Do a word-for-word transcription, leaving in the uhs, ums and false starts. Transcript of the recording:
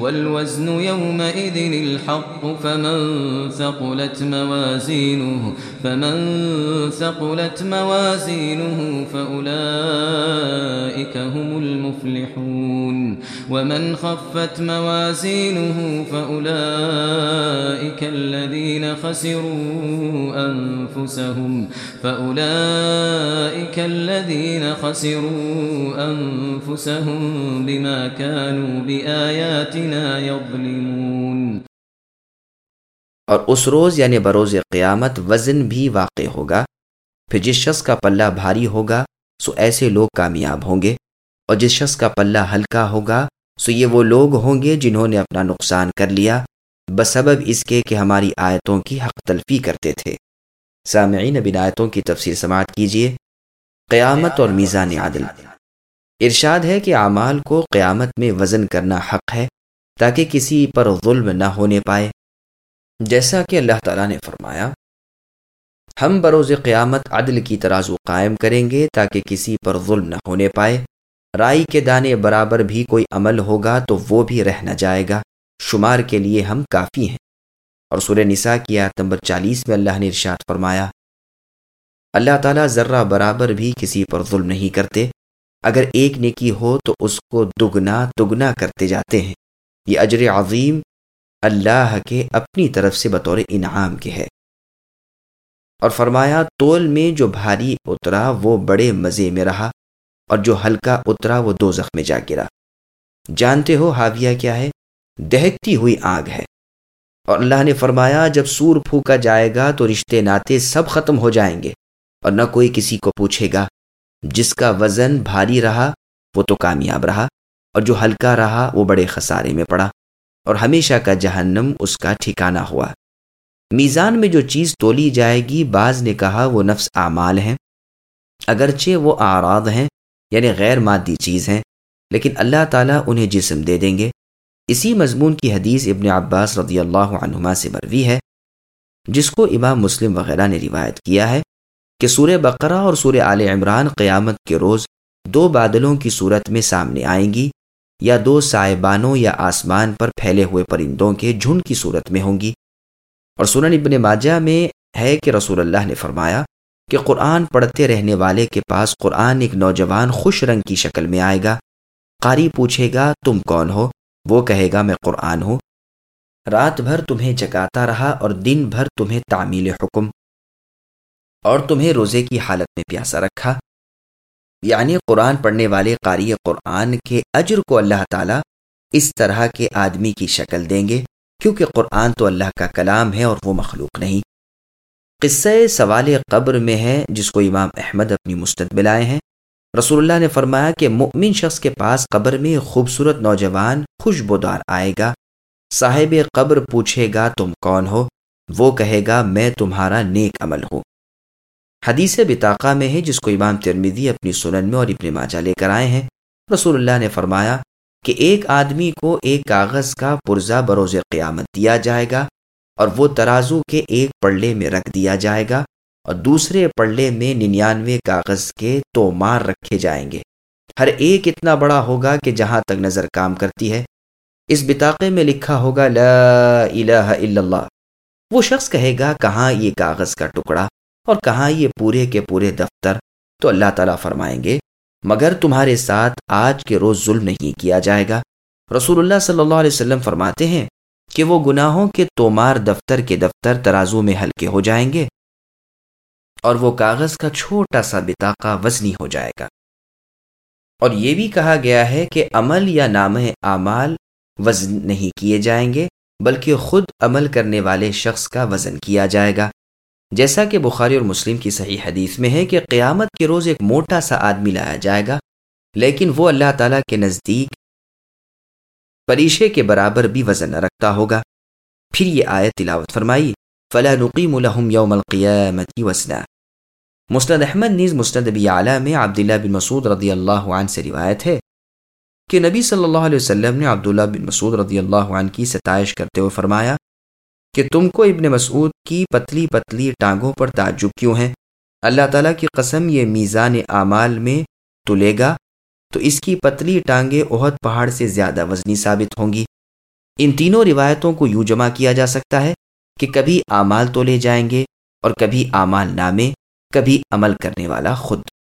والوزن يومئذ الحق فمن ثقلت موازينه فمن ثقلت موازينه فأولئك هم المفلحون ومن خفت موازينه فأولئك الذين خسروا أنفسهم فأولئك الذين خسروا أنفسهم بما كانوا بآياتنا يظلمون۔ اور اس روز یعنی بروز قیامت وزن بھی واقع ہوگا، پھر جس شخص کا پلہ بھاری ہوگا سو ایسے لوگ کامیاب ہوں گے، اور جس شخص کا پلہ ہلکا ہوگا سو یہ وہ لوگ ہوں گے جنہوں نے اپنا نقصان کر لیا بسبب اس کے کہ ہماری آیتوں کی حق تلفی کرتے تھے۔ سامعین، اب ان آیتوں کی تفسیر سماعت کیجیے۔ قیامت اور میزان عدل۔ ارشاد ہے کہ اعمال کو قیامت میں وزن کرنا حق ہے تاکہ کسی پر ظلم نہ ہونے پائے، جیسا کہ اللہ تعالیٰ نے فرمایا ہم بروز قیامت عدل کی ترازو قائم کریں گے تاکہ کسی پر ظلم نہ ہونے پائے، رائی کے دانے برابر بھی کوئی عمل ہوگا تو وہ بھی رہ نہ جائے گا، شمار کے لیے ہم کافی ہیں۔ اور سورہ نساء کی آیت نمبر چالیس میں اللہ نے ارشاد فرمایا اللہ تعالیٰ ذرہ برابر بھی کسی پر ظلم نہیں کرتے، اگر ایک نیکی ہو تو اس کو دگنا دگنا کرتے جاتے ہیں، یہ اجر عظیم اللہ کے اپنی طرف سے بطور انعام کے ہے۔ اور فرمایا تول میں جو بھاری اترا وہ بڑے مزے میں رہا، اور جو ہلکا اترا وہ دوزخ میں جا گرا۔ جانتے ہو حاویہ کیا ہے؟ دہکتی ہوئی آگ ہے۔ اور اللہ نے فرمایا جب سور پھونکا جائے گا تو رشتے ناتے سب ختم ہو جائیں گے، اور نہ کوئی کسی کو پوچھے گا۔ جس کا وزن بھاری رہا وہ تو کامیاب رہا، اور جو ہلکا رہا وہ بڑے خسارے میں پڑا، اور ہمیشہ کا جہنم اس کا ٹھکانہ ہوا۔ میزان میں جو چیز تولی جائے گی، بعض نے کہا وہ نفس اعمال ہیں، اگرچہ وہ اعراض ہیں یعنی غیر مادی چیز ہیں، لیکن اللہ تعالیٰ انہیں جسم دے دیں گے۔ اسی مضمون کی حدیث ابن عباس رضی اللہ عنہما سے مروی ہے، جس کو امام مسلم وغیرہ نے روایت کیا ہے کہ سورہ بقرہ اور سورہ آل عمران قیامت کے روز دو بادلوں کی صورت میں سامنے آئیں گی، یا دو سائبانوں یا آسمان پر پھیلے ہوئے پرندوں کے جھنڈ کی صورت میں ہوں گی۔ اور سنن ابن ماجہ میں ہے کہ رسول اللہ نے فرمایا کہ قرآن پڑھتے رہنے والے کے پاس قرآن ایک نوجوان خوش رنگ کی شکل میں آئے گا۔ قاری پوچھے گا تم کون ہو؟ وہ کہے گا میں قرآن ہوں، رات بھر تمہیں جگاتا رہا اور دن بھر تمہیں تعمیل حکم اور تمہیں روزے کی حالت میں پیاسا رکھا۔ یعنی قرآن پڑھنے والے قاری قرآن کے اجر کو اللہ تعالیٰ اس طرح کے آدمی کی شکل دیں گے، کیونکہ قرآن تو اللہ کا کلام ہے اور وہ مخلوق نہیں۔ قصہ سوال قبر میں ہے، جس کو امام احمد اپنی مسند میں لائے ہیں۔ رسول اللہ نے فرمایا کہ مؤمن شخص کے پاس قبر میں خوبصورت نوجوان خوشبودار آئے گا۔ صاحب قبر پوچھے گا تم کون ہو؟ وہ کہے گا میں تمہارا نیک عمل ہوں۔ حدیث بطاقہ میں ہے، جس کو امام ترمذی اپنی سنن میں اور ابن ماجہ لے کر آئے ہیں۔ رسول اللہ نے فرمایا کہ ایک آدمی کو ایک کاغذ کا پرزہ بروز قیامت دیا جائے گا، اور وہ ترازو کے ایک پلڑے میں رکھ دیا جائے گا، اور دوسرے پلڑے میں ننانوے کاغذ کے تومار رکھے جائیں گے، ہر ایک اتنا بڑا ہوگا کہ جہاں تک نظر کام کرتی ہے۔ اس بطاقے میں لکھا ہوگا لا الہ الا اللہ۔ وہ شخص کہے گا کہاں یہ کاغذ کا ٹکڑا اور کہاں یہ پورے کے پورے دفتر؟ تو اللہ تعالیٰ فرمائیں گے مگر تمہارے ساتھ آج کے روز ظلم نہیں کیا جائے گا۔ رسول اللہ صلی اللہ علیہ وسلم فرماتے ہیں کہ وہ گناہوں کے تومار دفتر کے دفتر ترازو میں ہلکے ہو جائیں گے، اور وہ کاغذ کا چھوٹا سا بطاقہ وزنی ہو جائے گا۔ اور یہ بھی کہا گیا ہے کہ عمل یا نامہ اعمال وزن نہیں کیے جائیں گے، بلکہ خود عمل کرنے والے شخص کا وزن کیا جائے گا، جیسا کہ بخاری اور مسلم کی صحیح حدیث میں ہے کہ قیامت کے روز ایک موٹا سا آدمی لایا جائے گا، لیکن وہ اللہ تعالیٰ کے نزدیک پریشے کے برابر بھی وزن نہ رکھتا ہوگا۔ پھر یہ آیت تلاوت فرمائی فَلَا نُقِيمُ لَهُمْ يَوْمَ الْقِيَامَةِ وَزْنًا۔ مسند احمد نیز مسند ابی اعلیٰ میں عبداللہ بن مسعود رضی اللہ عنہ سے روایت ہے کہ نبی صلی اللہ علیہ وسلم نے عبداللہ بن مسعود رضی اللہ عنہ کی ستائش کرتے ہوئے فرمایا کہ تم کو ابن مسعود کی پتلی پتلی ٹانگوں پر تعجب کیوں ہے؟ اللہ تعالیٰ کی قسم یہ میزان اعمال میں تلے گا تو اس کی پتلی ٹانگیں احد پہاڑ سے زیادہ وزنی ثابت ہوں گی۔ ان تینوں روایتوں کو یوں جمع کیا جا سکتا ہے کہ کبھی اعمال تولے جائیں گے اور کبھی اعمال نامے، کبھی عمل کرنے والا خود۔